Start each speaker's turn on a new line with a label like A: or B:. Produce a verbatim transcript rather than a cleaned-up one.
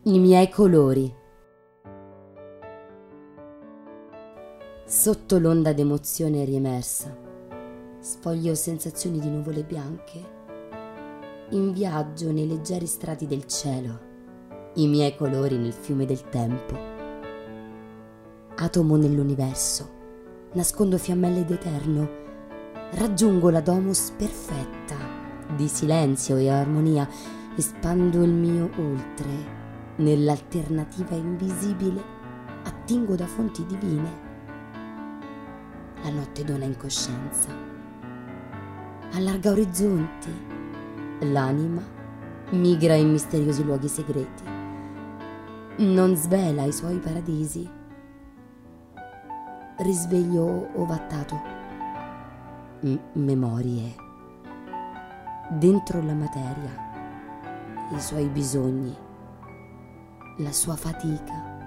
A: I miei colori. Sotto l'onda d'emozione riemersa, sfoglio sensazioni di nuvole bianche. In viaggio nei leggeri strati del cielo, i miei colori nel fiume del tempo. Atomo nell'universo, nascondo fiammelle d'eterno, raggiungo la domus perfetta di silenzio e armonia, espando il mio oltre. Nell'alternativa invisibile attingo da fonti divine. La notte dona incoscienza, allarga orizzonti, l'anima migra in misteriosi luoghi segreti, non svela i suoi paradisi. Risveglio ovattato, M- memorie, dentro la materia, i suoi bisogni, la sua fatica.